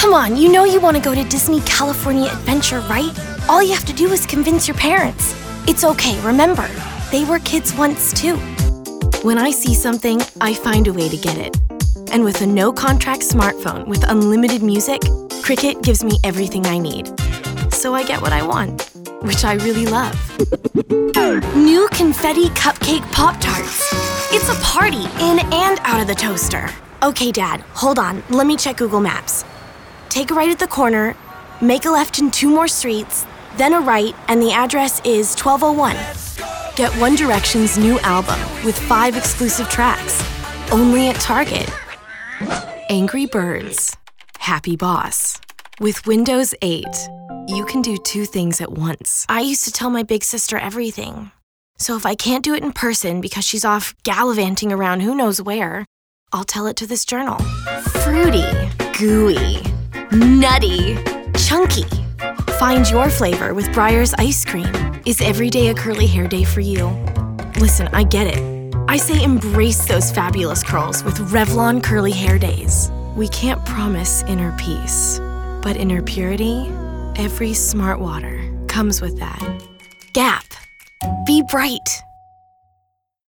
Come on, you know you want to go to Disney California Adventure, right? All you have to do is convince your parents. It's okay, remember, they were kids once too. When I see something, I find a way to get it. And with a no-contract smartphone with unlimited music, Cricket gives me everything I need. So I get what I want, which I really love. New confetti cupcake Pop-Tarts. It's a party in and out of the toaster. Okay, Dad, hold on. Let me check Google Maps. Take a right at the corner, make a left in 2 more streets, then a right, and the address is 1201. Get One Direction's new album with 5 exclusive tracks, only at Target. Angry Birds, Happy Boss. With Windows 8, you can do 2 things at once. I used to tell my big sister everything. So if I can't do it in person because she's off gallivanting around who knows where, I'll tell it to this journal. Fruity, gooey, nutty, chunky. Find your flavor with Breyer's ice cream. Is every day a curly hair day for you? Listen, I get it. I say embrace those fabulous curls with Revlon Curly Hair Days. We can't promise inner peace, but inner purity, every smart water comes with that. Gap. Be bright.